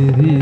श्री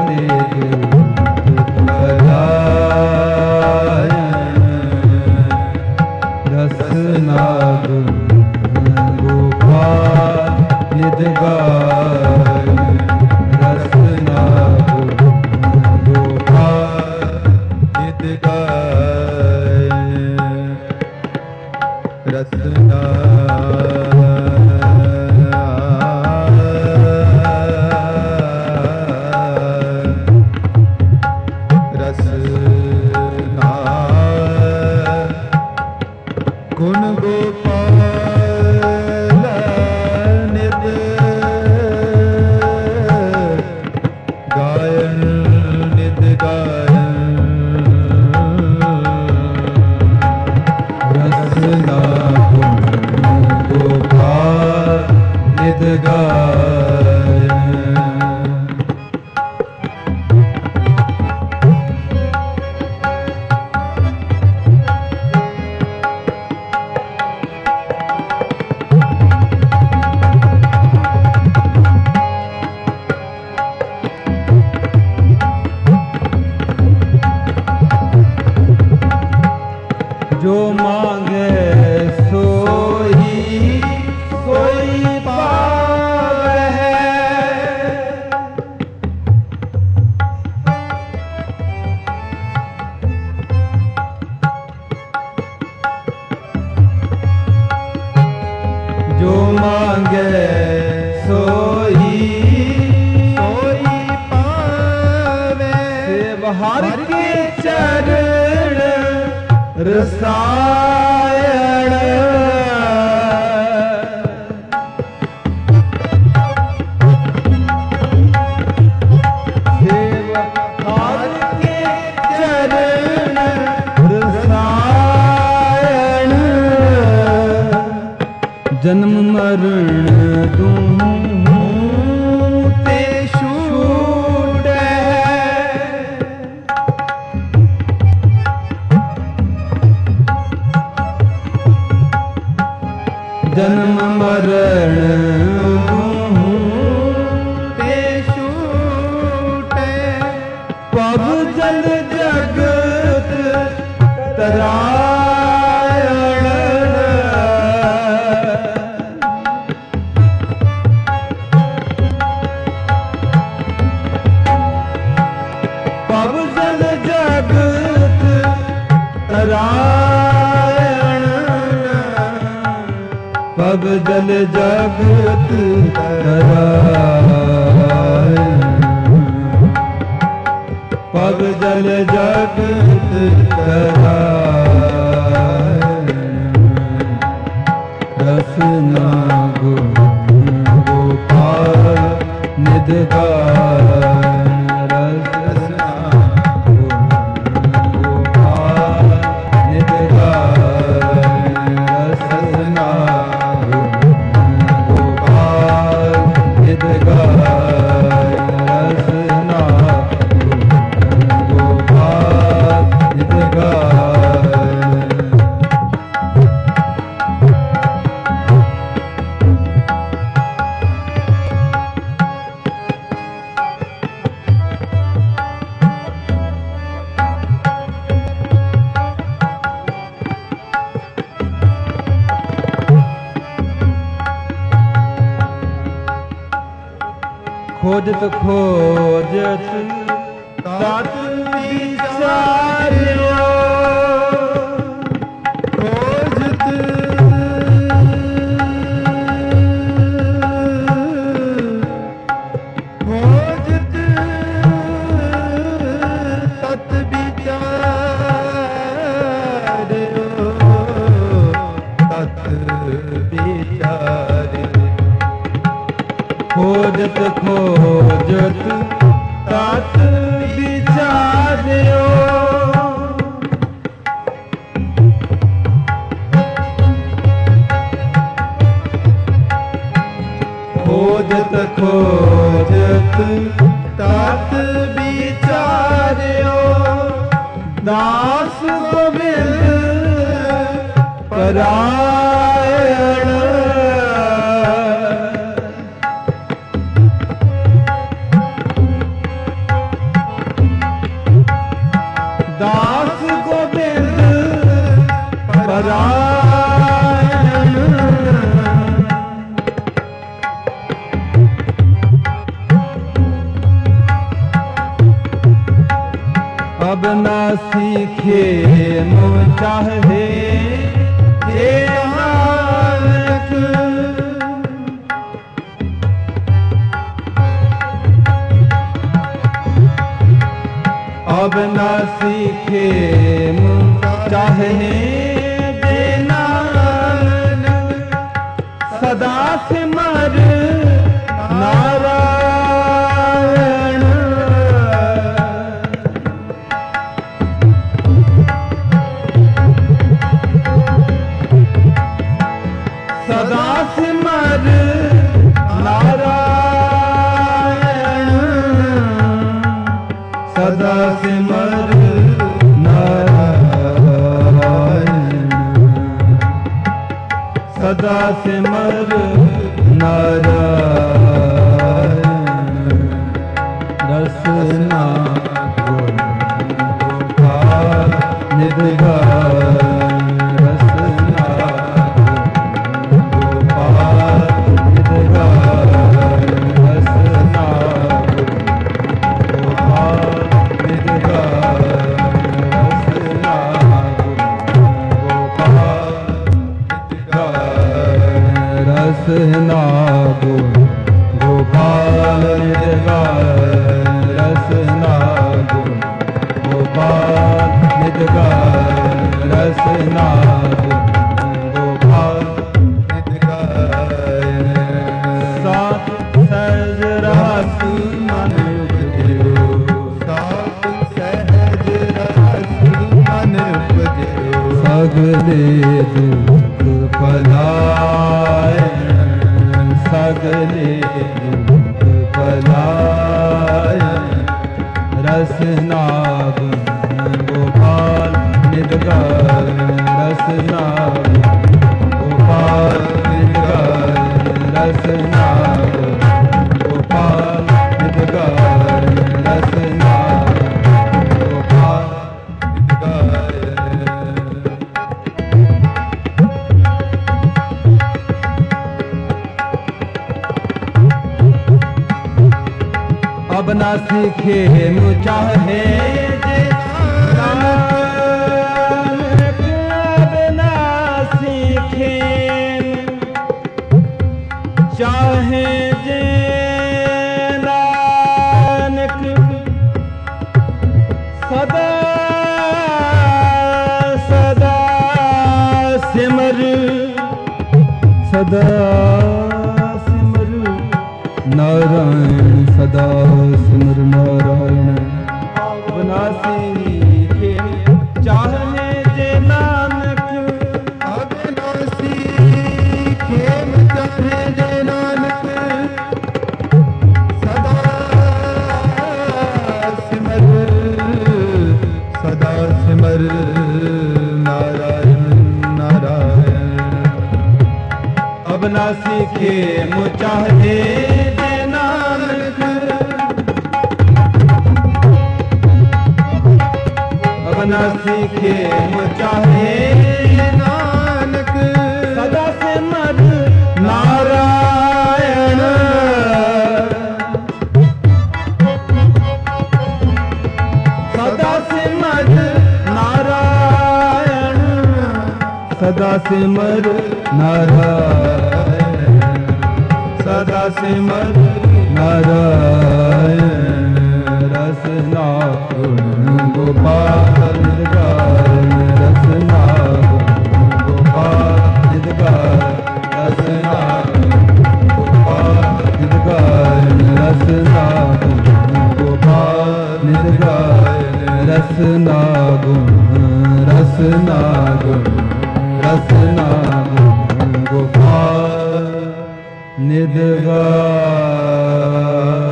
जन्म मरण दूं ते छूट जन्म मरण दूं ते छूट पग जल जगत तरा पग जल जगत तरायण पग जल जगत तरायण रसना गोपाल निध खोजत खोजत तात विचार्यो खोजत खोजत तत विचार्यो तत विचार्यो खोजत खोजत तात विचार्यो खोजत खोजत तात विचार्यो दास गोविंद परायण नारायण। अब ना सीखे मुँह चाहे जे नानक, अब ना सीखे मुँह चाहे जे नानक, सदा सिमर नारायण। सदा सिमर नारायण, सदा सिमर नारायण, सदा सिमर नारायण। रसना गुण गोपाल निधि गाय, रसना गुण गोपाल निधि गाय, रसना गुण गोपाल निधि गाय, रसना गुण गोपाल निधि गाय, रसना गुण गोपाल निधि गाय, रसना गुण गोपाल निधि गाय। सात सहज रस मन उपजियो, सात सहज रस मन उपजियो, सगले दुख पलाय, सगले दुख पलाय। रसना गुण गोपाल निधि गाय, रसना गोपाल निधि गाय, रसना गोपाल निधि गाय, रसना गोपाल निधि गाय। अब ना सीखे मुँह चाहे जे नानक, अब ना सीखे चाहे जे नानक, सदा सदा सिमर, सदा सिमर नारायण, सदा सिमर नारायण। अब ना सीखे चाहे जे नानक, अब ना सीखे चाहे जे नानक, सदा सिमर, सदा सिमर नारायण नारायण। अब ना सीखे मुँह चाहे जे नानक, अब ना सीखे मुँह चाहे जे नानक, सदा सिमर नारायण, सदा सिमर नारायण, सदा सिमर नारायण, सदा सिमर नारायण। रसना गुण गोपाल निधि गाय, रसना गुण गोपाल निधि गाय, रसना गोपाल निधि गाय, रसना गुण गोपाल निधि गाय, रसना गुण, रसना गुण, रसना गुण गोपाल निधि गाय।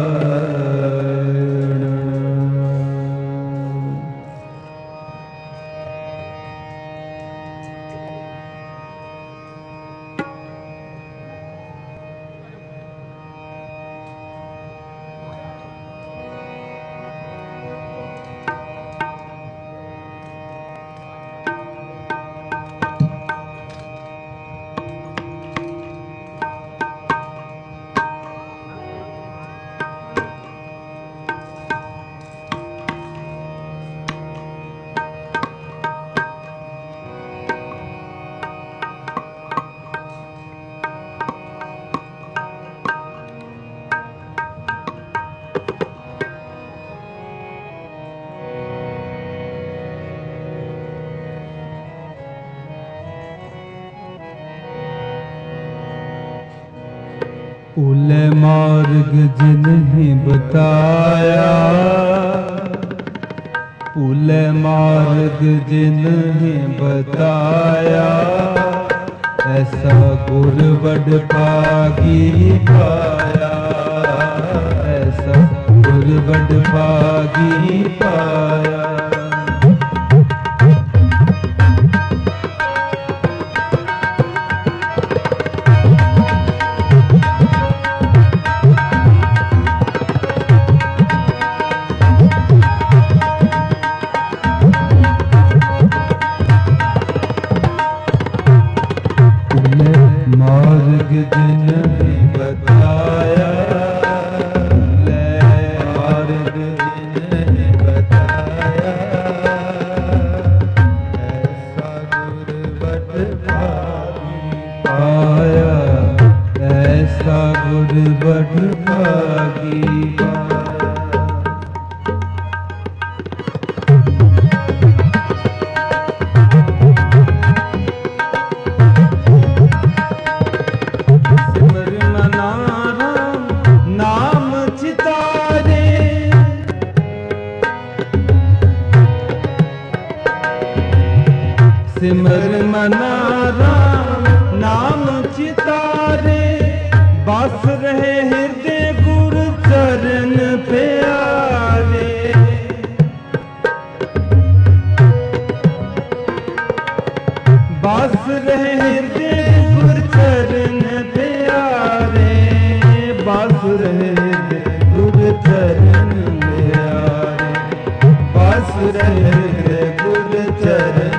कूले मार्ग जिन्हें बताया, कूले मार्ग जिन्हें बताया, ऐसा गुर बड़ भागी पाया, ऐसा गुर बड़ भागी पाया। मार्ग जिन्हें बताया, मार्ग जिन्हें बताया, ऐसा गुर बड़ भागी पाया, ऐसा गुर बड़ भागी पाया। सिमर मना राम नाम चितारे, बस रहे हृदय गुरु चरण प्यारे। बस रहे हृदय गुरु चरण प्यारे, बस रहे हृदय गुरु चरण प्यारे, बस रहे हृदय गुरु चरण।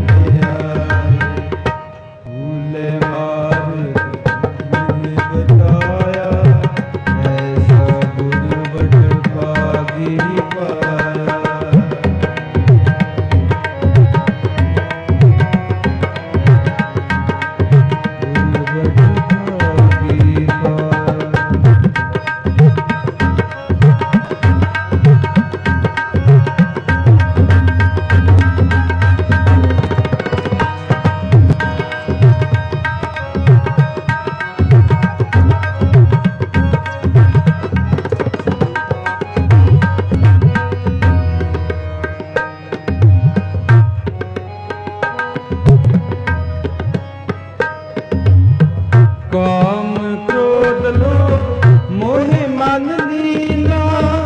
काम क्रोध लोभ मोह मन लीना,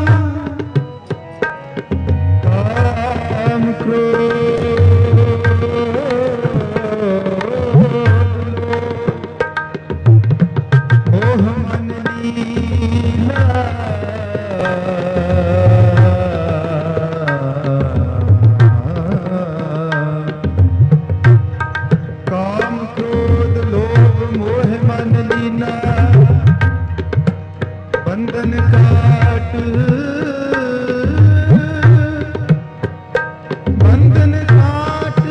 काम क्रोध मोह मन लीना, काम क्रोध लोभ मोह मन लीना, बंधन काट, बंधन काट,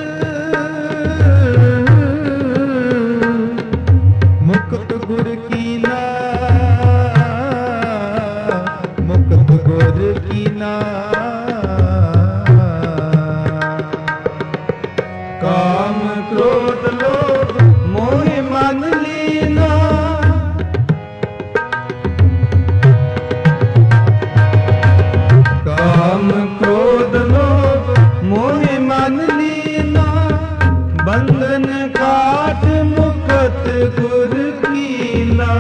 मुक्त गुर कीना, मुक्त गुर कीना। काम क्रोध लोभ मोह मन लीना, काम क्रोध लोभ मोह मन लीना, बंधन काट मुक्त गुर कीना।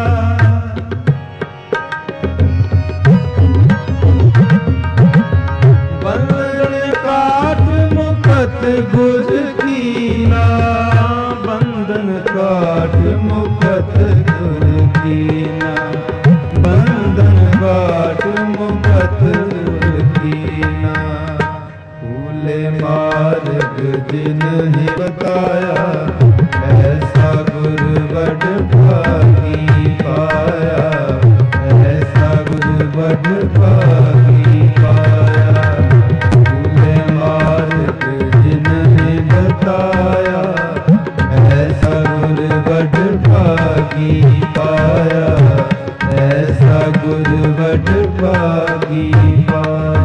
बंधन काट मुक्त गुर कीना, बंधन काट मुक्त गुर कीना, बंधन काट मुक्त गुर कीना। कूले मार्ग जिन्हें बताया, ऐसा गुर बड़ भागी पाया, ऐसा गुर बड़ भागी पाया। कूले मार्ग जिन्हें बताया, ऐसा गुर बड़ भागी पाया, ऐसा गुर बड़ भागी पाया।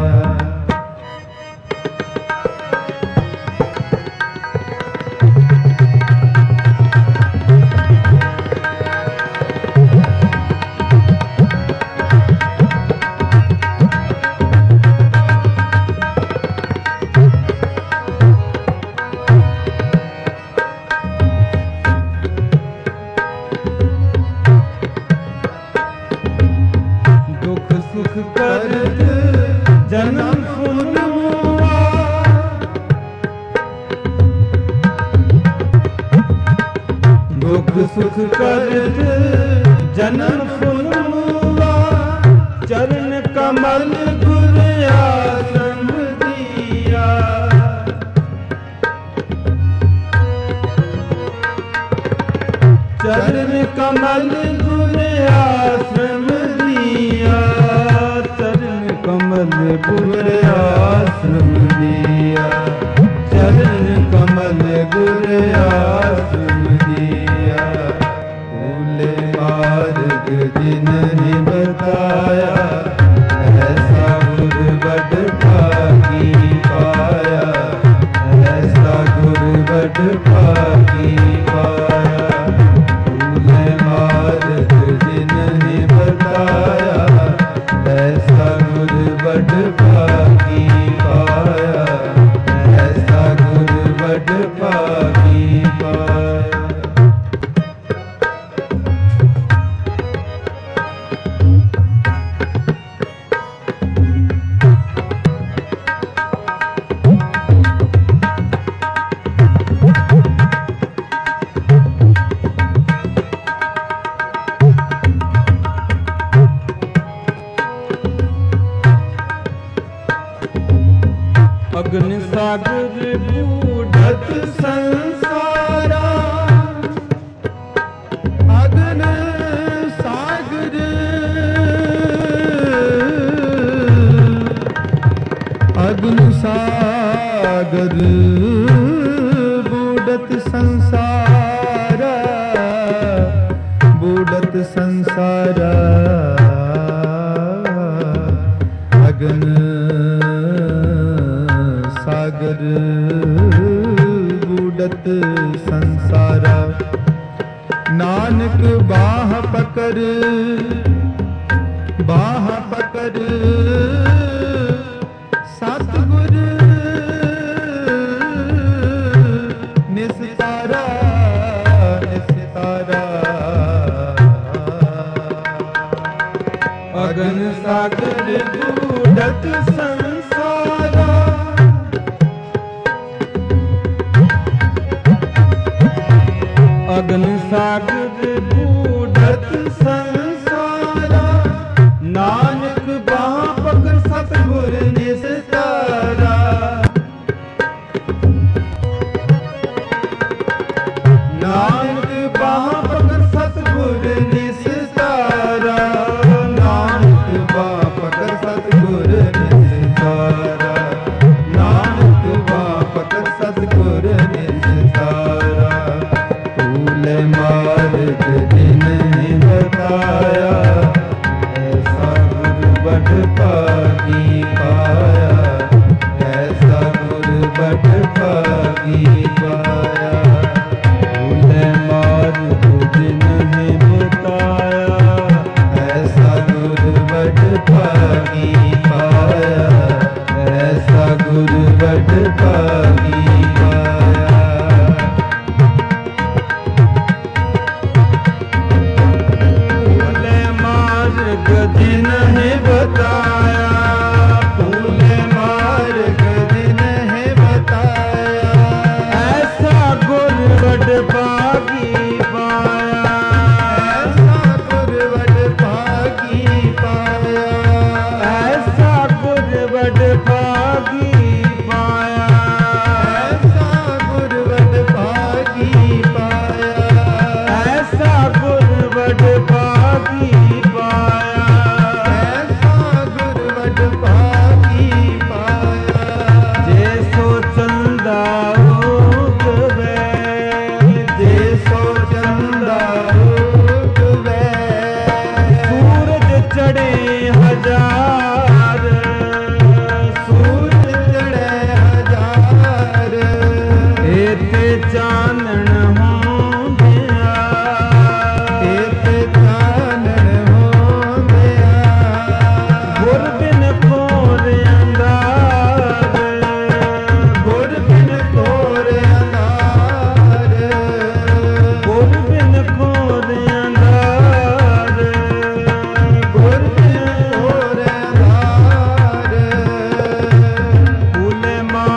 भोग सुख करत जन्म फुल मूला, चरण कमल गुर आश्रम दिया। चरण कमल गुर आश्रम दिया, चरण कमल गुर आश्रम दिया, चरण कमल गुर आश्रम दिया। भूले मार्ग जिन्हें बताया, ऐसा गुर बड़ भागी पाया, ऐसा गुर बड़ भागी पाया। भूले मार्ग जिन्हें बताया, ऐसा गुर बड़ भागी पाया, ऐसा गुर बड़ भागी पाया। अग्नि सागर बूढ़त संसारा, अग्नि सागर, अग्नि सागर बूढ़त संसारा, बूढ़त संसारा। अग्नि सागर बूढ़त संसारा। नानक बाह पकर, बाह पकर सतगुर निस्तारा, निस्तारा। अगन सागर बूढ़त संसारा, अग्नि सागर बूढ़त संसारा। नानक बाह पकर सतगुर निस्तारा, नानक बाह पकर सतगुर निस्तारा, नानक बाह पकर सतगुर निस्तारा, नानक बाह पकर सतगुर निस्तारा। भूले मार्ग जिन्हें बताया, ऐसा गुर बड़ भागी पाया, ऐसा गुर बड़ भागी पाया। भूले मार्ग जिन्हें बताया, ऐसा गुर बड़ भागी पाया, ऐसा गुर बड़ भागी पाया। जिन्हें बताया, भूले मार्ग जिन्हें बताया, ऐसा गुर बड़ भागी पाया, ऐसा गुर बड़ भागी पाया, ऐसा गुर बड़ भागी पाया, ऐसा गुर बड़ भागी पाया, ऐसा गुर बड़ भागी पाया।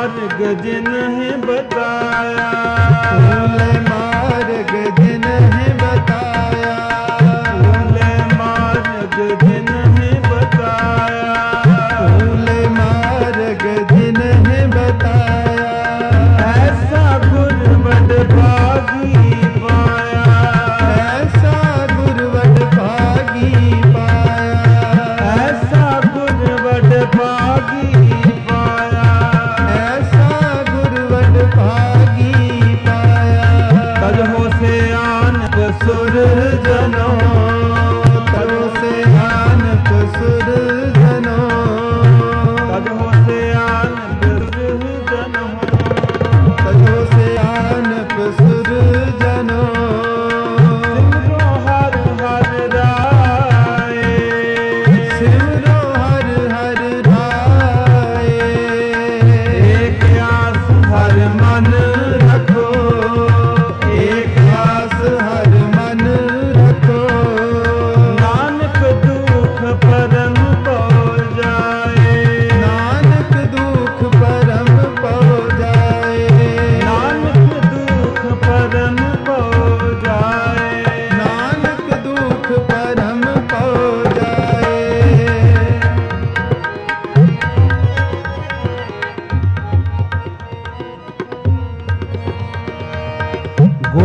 जिन्हें बताया, भूले मार्ग जिन्हें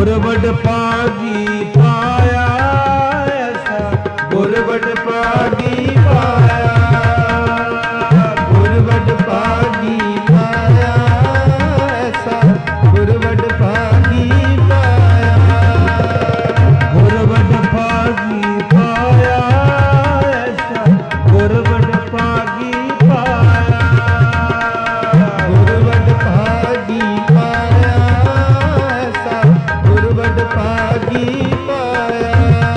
गुरबड पागी पाया ऐसा, गुरबड पागी पाया, गुरबड पागी पाया ऐसा, गुरबड पागी पाया, गुरबड पागी पाया ऐसा, गुरबड पागी पाया, गुरबड पागी पाया ऐसा, गुरबड पागी पाया।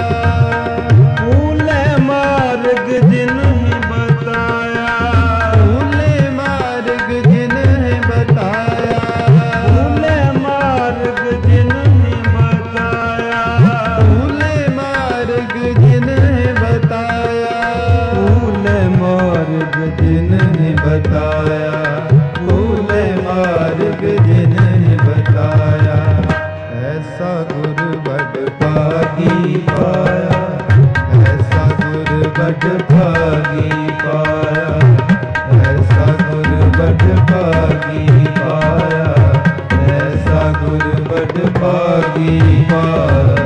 भूले मार्ग जिन्हें बताया, भूले मार्ग जिन्हें बताया, भूले मार्ग जिन्हें बताया, भूले मार्ग जिन्हें बताया, भूले मार्ग जिन्हें बताया, भूले मार्ग जिन्हें बताया ऐसा गुरबड पागी पाया, ऐसा गुरबड पागी पाया, ऐसा गुरबड पागी पाया, ऐसा गुरबड पागी पाया।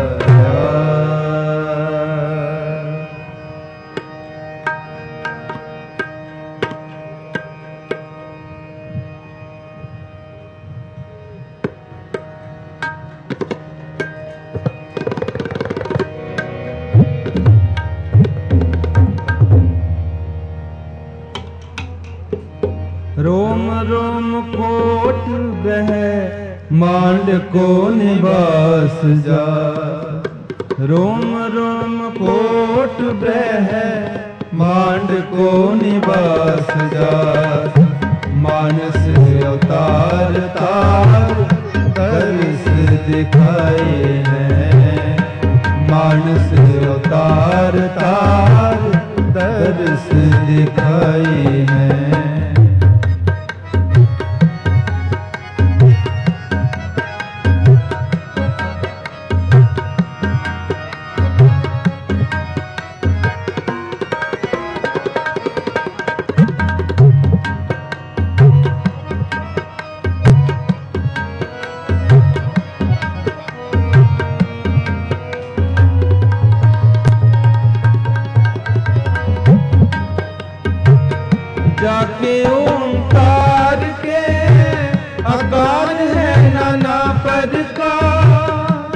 रोम रोम कोट बह मांड को निवास जा, रोम रोम कोट बह मांड को निवास जा, मानस अवतार तार दर्श दिखाए हैं, मानस अवतार तार दर्श दिखाए हैं। जाके ओंकार के आकार है नाना प्रकार,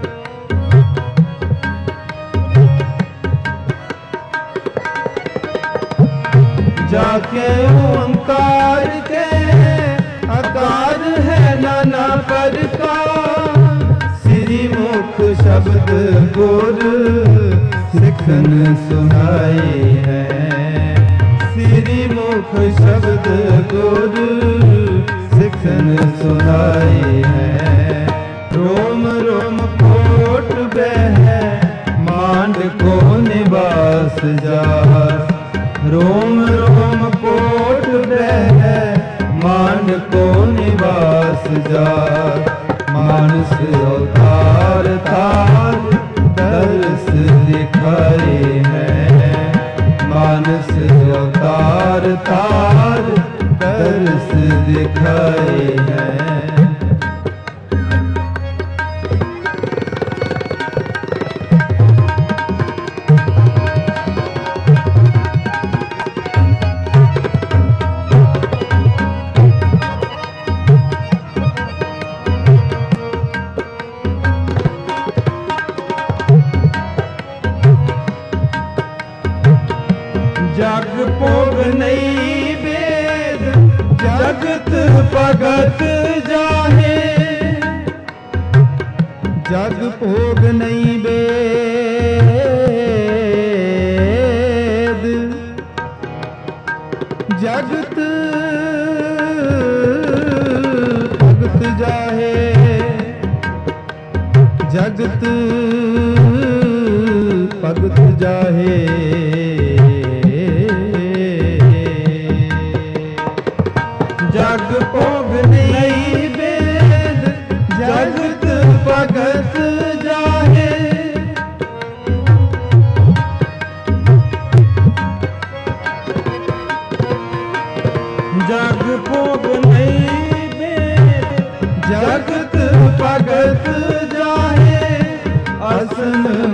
जाके ओंकार के आकार है नाना प्रकार, श्री मुख शब्द गुर सिखन सुनाए हैं, श्री मुख शब्द गुरु सिखन सुनाए हैं। रोम रोम कोट बह मांड को निवास जा, रोम रोम कोट बह मांड को निवास जा, मानस अवतार तार दर्श दिखाए हैं, मानस अवतार तार दर्श दिखाए हैं। जग भोग नहीं वेद जगत भगत जाने, जग भोग नहीं वेद जगत भगत जाहे, जगत भगत जाहे। जग भोग नहीं वेद जगत भगत जाहे, जग भोग नहीं वेद जगत भगत जाहे।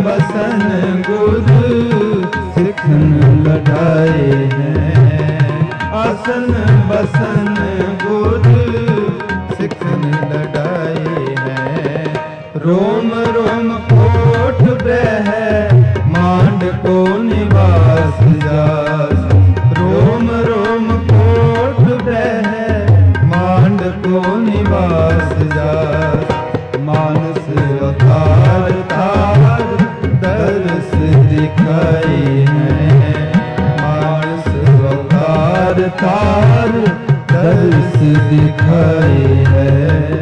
बसन गुर सिखन लड़ाए हैं। आसन बसन गुर सिखन लड़ाए हैं। रोम रोम कोट ब्रह मांड को निवास जास। रोम रोम कोट ब्रह मांड को निवास जास। मानस अवतार तार दर्श दिखाए हैं। मानस अवतार तार दर्श दिखाए हैं।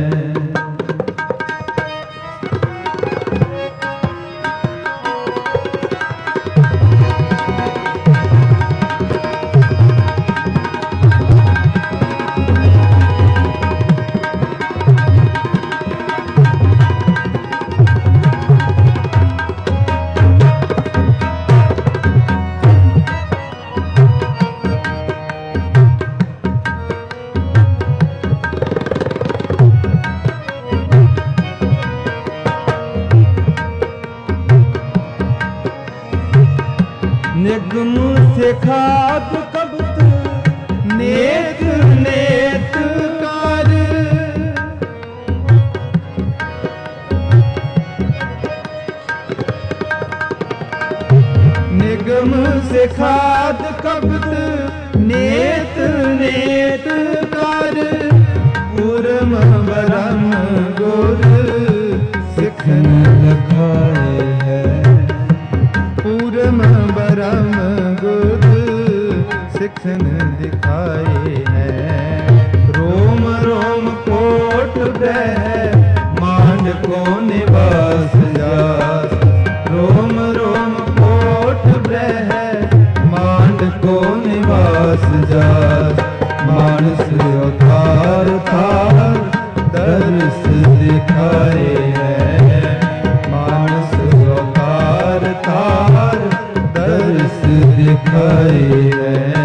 निगम से खाद कबत नेत नेत कर। निगम से खाद कबत नेत नेत कर। पूरम बरम गुर सिखन लखाए हैं। पूरम बरम गुर सिखन दिखाए हैं। रोम रोम कोट ब्रह मांड को निवास जास। रोम रोम कोट ब्रह मांड को निवास जास। मानस अवतार तार दर्श दिखाए हैं। मानस अवतार तार दर्श दिखाए हैं।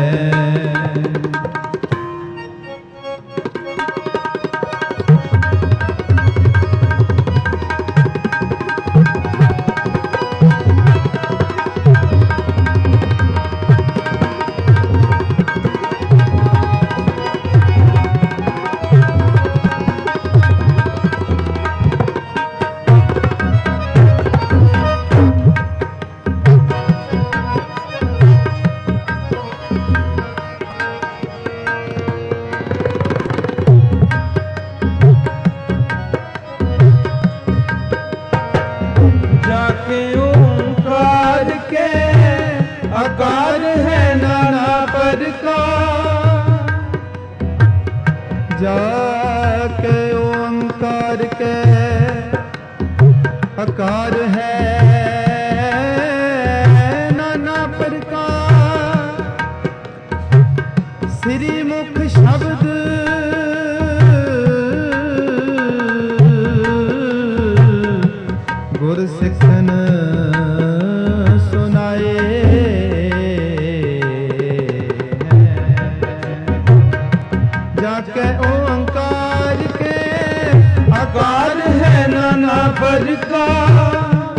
ओंकार के आकार है नाना प्रकार। जाके ओंकार के आकार है नाना प्रकार। श्री मुख शब्द गुर सिखन सुनाए हैं। जाके ओंकार के आकार है नाना प्रकार।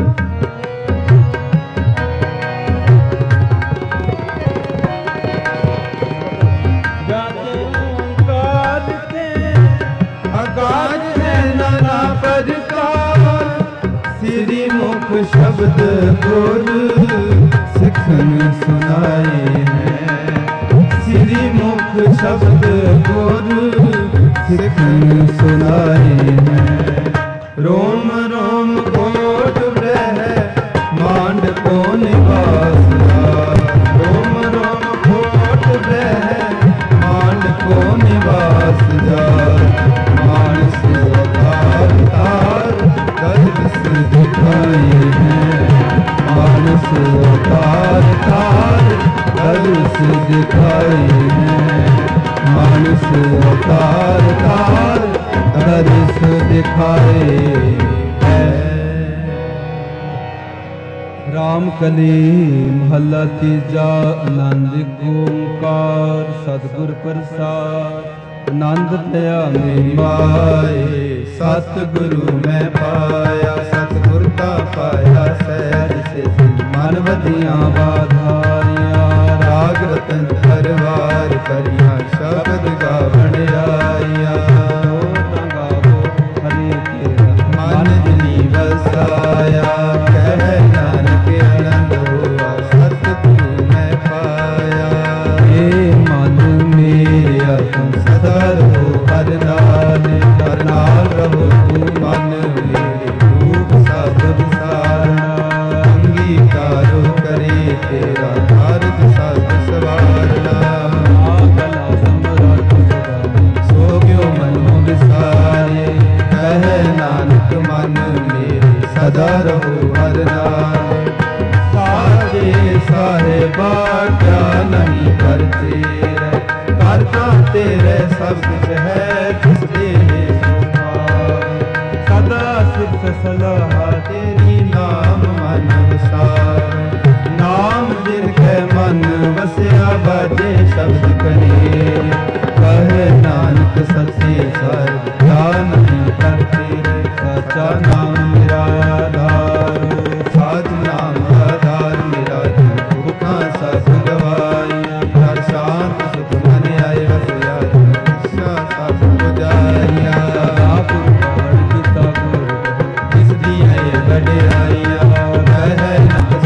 जाके ओंकार के आकार है नाना प्रकार। श्री मुख शब्द गुर सिखन सुनाए हैं। श्री मुख शब्द गुर सिखन सुनाए हैं। रोम रोम कोट ब्रह मांड को निवास जास। रोम रोम कोट ब्रह मांड को निवास जास। मानस अवतार तार दर्श दिखाए हैं। मानस अवतार तार दर्श दिखाए हैं। मानस अवतार तार दर्श दिखाए हैं। राम कली महला तीजा आनंद ओंकार सतगुर प्रसाद। आनंद भया मेरी माए सतगुरु मैं पाया। सतगुर का पाया सहज ਨਦੀਆਂ ਬਾਧਾਰੀਆਂ, ਰਾਗ ਰਤਨ ਪਰਵਾਰ ਕਰੀਆਂ ਸ਼ਬਦ ਗਾਵਣ ਆਈਆਂ। ਤਾਂ ਗਾਵੋ ਹਰੀ ਤੇਰਾ ਮਨ ਜਿਨੀ ਵਸਾਇਆ ਕਹਿ ਨਾਨਕ ਆਨੰਦ ਹੋਆ ਸਤ ਤੂੰ ਮੈਂ ਪਾਇਆ। ਏ ਮਨ ਮੇਰਾ ਤੂੰ ਸਦਾ ਰਹੋ ਹਰ ਨਾਲ, ਹਰ ਨਾਲ ਰਹੋ ਤੂੰ ਮਨ ਮੇਰੇ ਰੂਪ ਸਦ ਵਿਸਾਰਨਾ। ਅੰਗੀਕਾਰੋ ਕਰੇ ਤੇਰਾ ਕਾਰਜ ਸਦ ਸਵਾਰਨਾ। ਗਲਾ ਸਮਰਤ ਸਦਾ ਸੋ ਕਿਉ ਮਨੋ ਵਿਸਾਰੇ ਕਹਿ ਨਾਨਕ ਮਨ ਮੇਰੇ ਸਦਾ ਰਹੋ ਹਰ ਨਾਲ। ਸਾਜੇ ਸਾਹਿਬਾ ਕਿਆ ਨਹੀਂ ਕਰਤੇ ਰਹਿ, ਕਰਤਾ ਤੇਰੇ ਸਭ ਕੁਛ ਹੈ ਤਿਸ ਦੇ ਸੁਭਾਅ। ਸਦਾ ਸਿਫਤ ਸਲਾਹ ਤੇਰੀ ਨਾਮ ਮਨ ਵਸਾਰ। ਨਾਮ ਜਿਨ ਕੈ ਮਨ ਵਸਿਆ ਬਾਜੇ ਸ਼ਬਦ ਕਰੇ। ਕਹੇ ਨਾਨਕ ਸੱਚੇ ਸਾਹਿਬ ਕਿਆ ਨਹੀਂ ਕਰਤੇ ਰਹਿ। ਸਾਚਾ ਨਾਮ ਮੇਰਾ ਆਧਾਰ, ਸਾਚ ਨਾਮ ਆਧਾਰ ਮੇਰਾ ਦੁਖਾਂ ਸਭ ਗਵਾਈਆਂ। ਹਰ ਸ਼ਾਂਤ ਸੁਖ ਮਨ ਆਏ ਵਸਿਆ ਇੱਛਾ ਸਭ ਬੁਝਾਈਆਂ। ਆਪ ਪਾੜ ਕੀਤਾ ਗੁਰ ਜਿਸ ਦੀ ਹੈ ਵਡਿਆਈਆਂ ਕਹਿ ਨਾਨਕ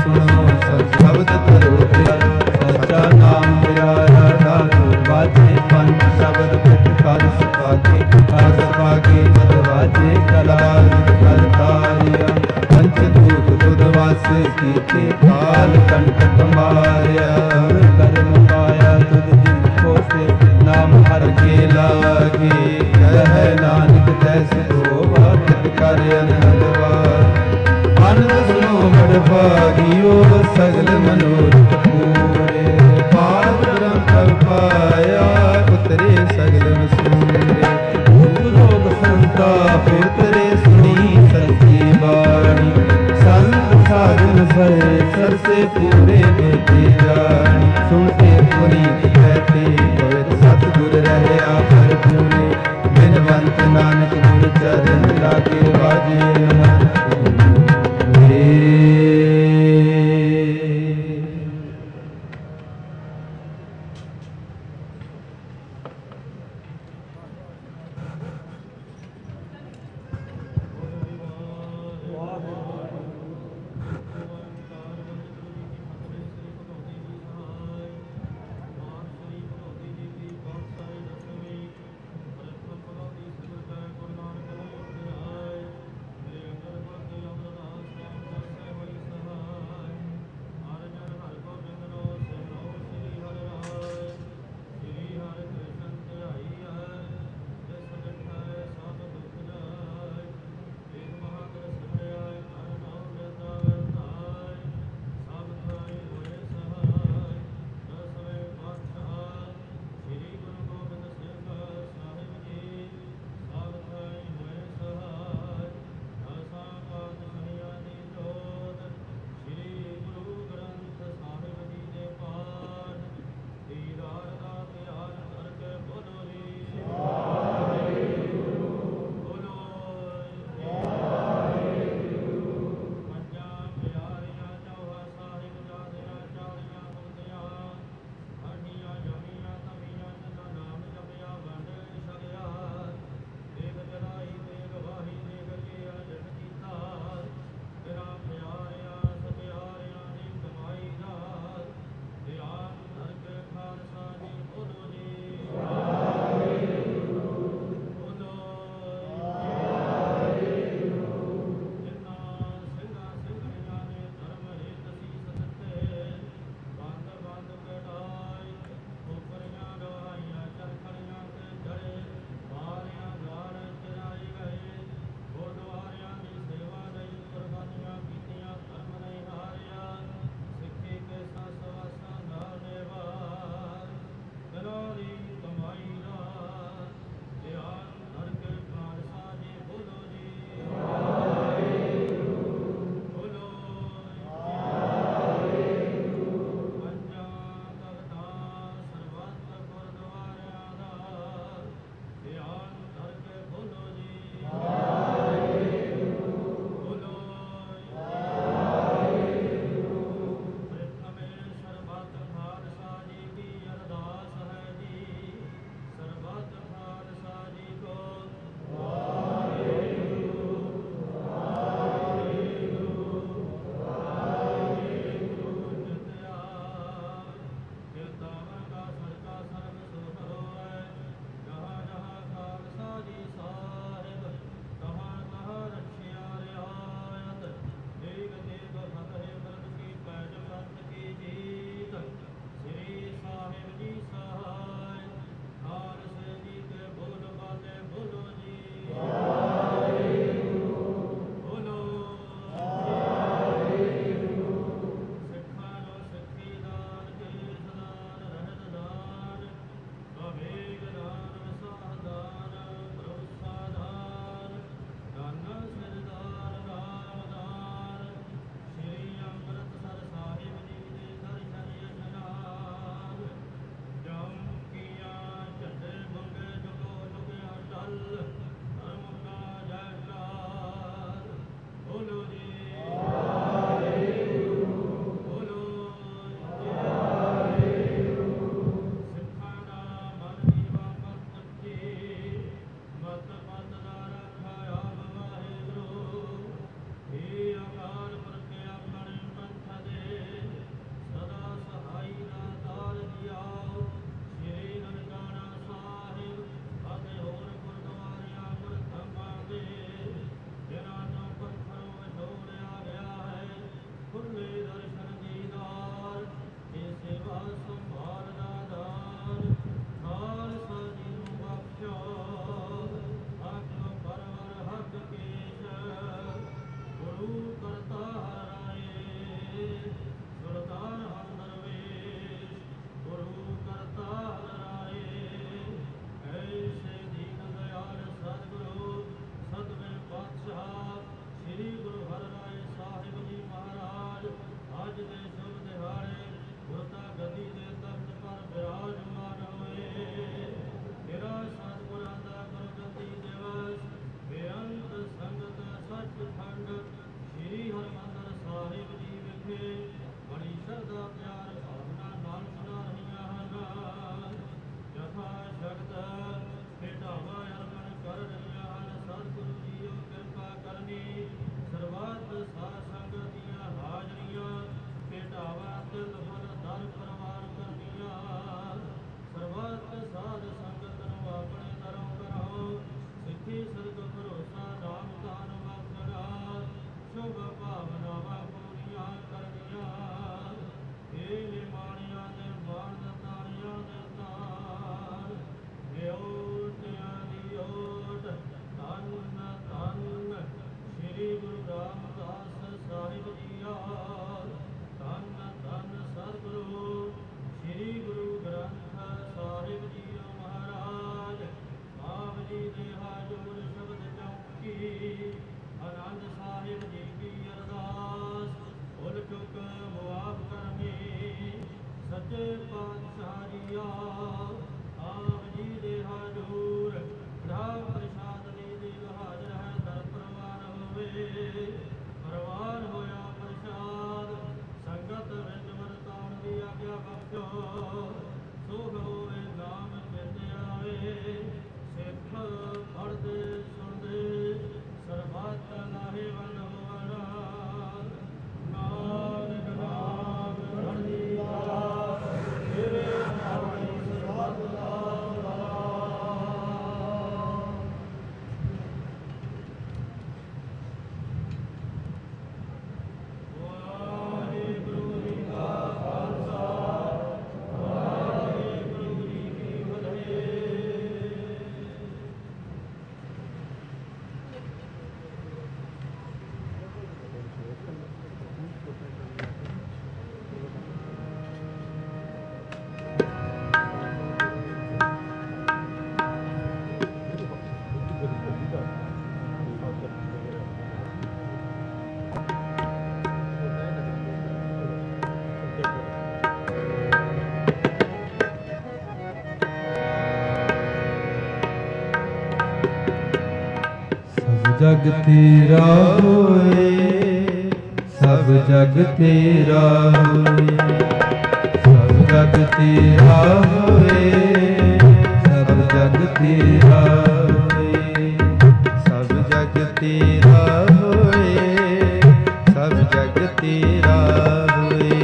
ਜਗ ਤੇਰਾ ਹੋਏ, ਸਭ ਜਗ ਤੇਰਾ ਹੋਏ, ਸਭ ਜਗ ਤੇਰਾ ਹੋਏ, ਸਭ ਜਗ ਤੇਰਾ ਹੋਏ, ਸਭ ਜਗ ਤੇਰਾ ਹੋਏ, ਸਭ ਜਗ ਤੇਰਾ ਹੋਏ।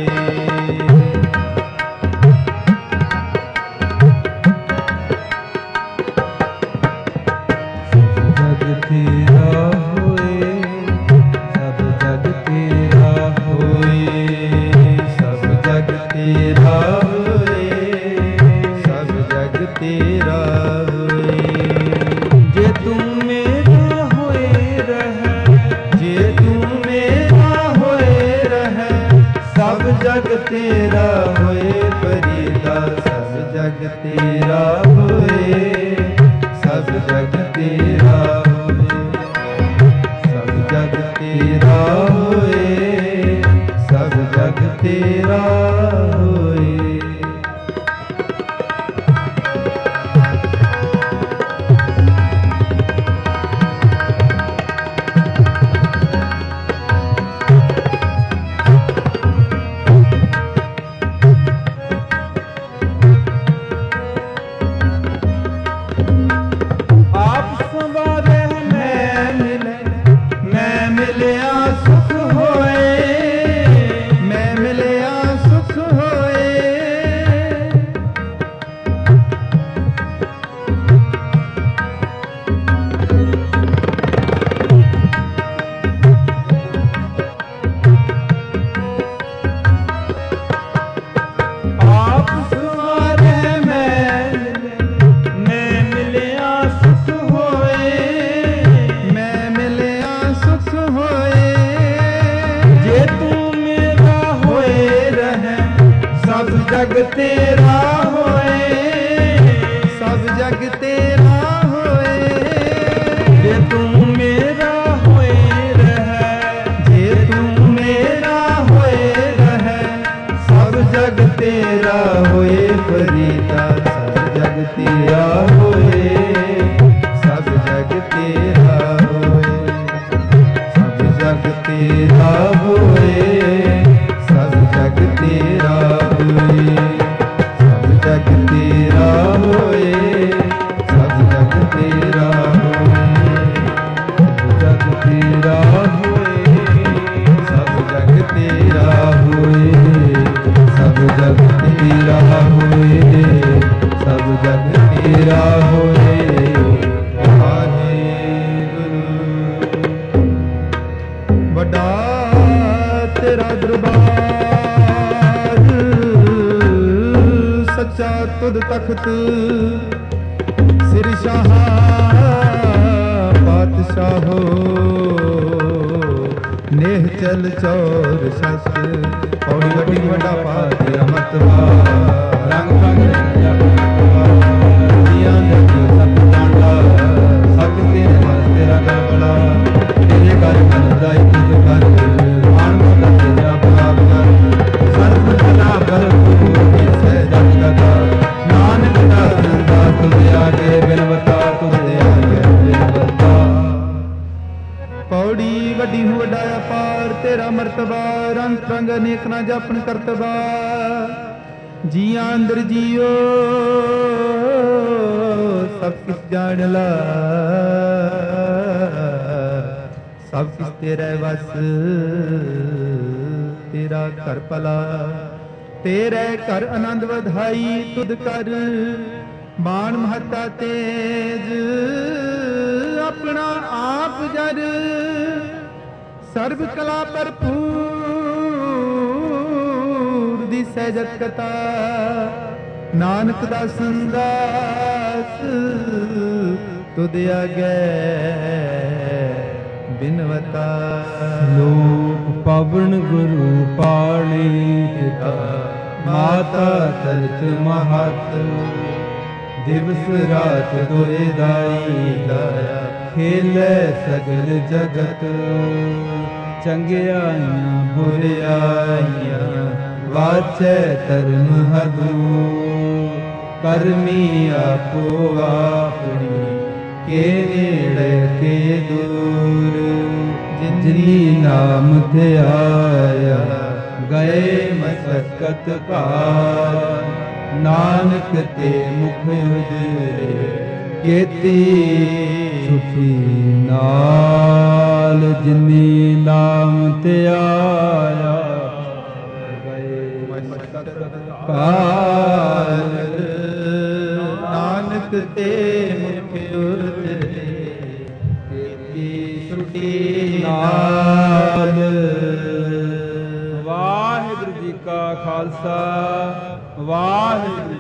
ਜਗ ਤੇਰਾ ਹੋਏ, ਸਭ ਜਗ ਤੇਰਾ ਹੋਏ, ਸਭ ਜਗ ਤੇਰਾ ਹੋਏ, ਸਭ ਜਗ ਤੇਰਾ ਹੋਏ। ਜੇ ਤੂੰ ਮੇਰਾ ਹੋਏ ਰਹਿ, ਜੇ ਤੂੰ ਮੇਰਾ ਹੋਏ ਰਹਿ, ਸਭ ਜਗ ਤੇਰਾ ਹੋਏ ਫਰੀਦਾ, ਸਭ ਜਗ ਤੇਰਾ ਹੋਏ, ਸਭ ਜਗ ਤੇਰਾ ਹੋਏ, ਸਭ ਜਗ ਤੇਰਾ ਹੋਏ, ਸਭ ਜਗ ਤੇਰਾ ਹੋਏ। ਆਪ ਸੰਵਾਰੇ ਮੈਂ ਮਿਲੇ, ਮੈਂ ਮਿਲਿਆ ਸੁਖ ਹੋਏ, ਮੈਂ ਮਿਲਿਆ ਸੁਖ ਹੋਏ। ਆਪ ਸੰਵਾਰੇ ਮੈਂ ਮਿਲਿਆ ਸੁਖ ਹੋਏ, ਮੈਂ ਮਿਲਿਆ ਸੁਖ ਹੋਏ। ਜੇ ਤੂੰ ਮੇਰਾ ਹੋਏ ਰਹਿ, ਸਭ ਜਗ ਤੇਰਾ ਹੋਏ, ਸਭ ਜਗ ਤੇਰਾ ਹੋਏ। ਜੇ ਤੂੰ ਮੇਰਾ ਹੋਏ ਰਹਿ, ਜੇ ਤੂੰ ਮੇਰਾ ਹੋਏ ਰਹਿ, ਸਭ ਜਗ ਤੇਰਾ ਹੋਏ ਫਰੀਦਾ, ਸਭ ਜਗ ਤੇਰਾ ਹੋਏ, ਸਭ ਜਗ ਤੇਰਾ ਹੋਏ, ਸਭ ਜਗ ਤੇਰਾ ਹੋਏ, ਸਭ ਜਗ ਤੇਰਾ ਹੋਏ, ਸਭ ਜਗ ਤੇਰਾ ਹੋਏ, ਸਭ ਜਗ ਤੇਰਾ ਹੋਏ, ਜਗ ਤੇਰਾ ਹੋਏ, ਸਭ ਜਗ ਤੇਰਾ ਹੋਏ, ਸਭ ਜਗ ਤੇਰਾ ਹੋਏ, ਸਭ ਜਗ ਤੇਰਾ ਹੋਏ। ਵਾਹਿਗੁਰੂ ਵੱਡਾ ਤੇਰਾ ਦਰਬਾਰ, ਸੱਚਾ ਤੁਧ ਤਖਤ, ਸਿਰ ਸ਼ਾਹ ਪਾਤਸ਼ਾਹੋ, ਨੇਹ ਚਲ ਚੌਰ ਸੱਸ, ਪੌੜੀ ਵੱਡੀ ਵੱਡਾ ਪਾਰ ਤੇਰਾ ਮਤਵਾ, ਰੰਗ ਰੰਗ ਰੰਗਿਆ ਦੀਆਂ ਨਦੀ ਸਭ ਜਾਣਦਾ, ਸਭ ਤੇਰੇ ਮਨ ਤੇਰਾ ਘਰ ਬੜਾ, ਤੇਰੇ ਘਰ ਮਨ ਦਾ ਇੱਕ ਘਰ, ਆਣ ਮਨ ਤੇਰਾ ਪ੍ਰਾਪ ਕਰ, ਸਰਬ ਕਲਾ ਭਰਪੂਰ ਸਹਿ ਜਗ ਗਦਾ, ਨਾਨਕ ਦਾ ਸੰਦਾ ਤੁਧ ਆਗੇ ਬਿਨਵਤਾ, ਤੁਧ ਆਗੇ ਬਿਨਵਤਾ। ਪੌੜੀ ਵੱਡੀ ਹੋ ਵੱਡਾ ਅਪਾਰ ਤੇਰਾ ਮਰਤਬਾ, ਰੰਗ ਰੰਗ ਅਨੇਕ ਨਾ ਜਾਪਨ ਕਰਤਬਾ, ਜੀਆਂ ਅੰਦਰ ਜੀਓ ਸਭ ਕਿਛ ਜਾਣ ਲਾ, ਸਭ ਕਿਛ ਤੇਰੇ ਵਸ, ਤੇਰਾ ਘਰ ਭਲਾ, ਤੇਰੇ ਘਰ ਆਨੰਦ ਵਧਾਈ ਤੁਧ ਕਰ, ਮਾਨ ਮਹੱਤਾ ਤੇਜ ਆਪਣਾ ਆਪ ਜਰ, ਸਰਬ ਕਲਾ ਭਰਪੂਰ ਦੀ ਸਹਿਜਤ ਕਥਾ, ਨਾਨਕ ਦਾ ਸੰਦਾਸ ਤੁਧ ਆਗੇ ਬਿਨਵਤਾ। ਲੋਕ ਪਵਨ ਗੁਰੂ ਪਾਣੀ ਪਿਤਾ, ਮਾਤਾ ਤਰਤ ਮਹਤ, ਦਿਵਸ ਰਾਤ ਦੋਏ ਦਾਈ ਦਾਇਆ, ਖੇਲੇ ਸਗਲ ਜਗਤ, ਚੰਗਿਆਈਆਂ ਬੁਰਿਆਈਆਂ ਵਾਚੈ ਧਰਮ ਹਦੂ, ਕਰਮੀ ਆਪੋ ਆਪਣੀ ਕੇ ਨੇੜੇ ਕੇ ਦੂਰ, ਜਿਨੀ ਨਾਮ ਧਿਆਇਆ ਗਏ ਮਸਕਤ ਘਾਰ। ਨਾਨਕ ਤੇ ਮੁਖ ਉਜਰੇ ਕੀਤੀ ਸੁਖੀ ਨਾਲ, ਜਿਨੀ ਨਾਮ ਧਿਆਇਆ ਗਏ ਮਸਕਤ ਘਾਰ। ਨਾਨਕ ਤੇ ਮੁਖ ਉਜਰੇ ਕੀਤੀ ਸੁਖੀ ਨਾਲ। ਵਾਹਿਗੁਰੂ ਜੀ ਕਾ ਖਾਲਸਾ, ਵਾਹਿਗੁਰੂ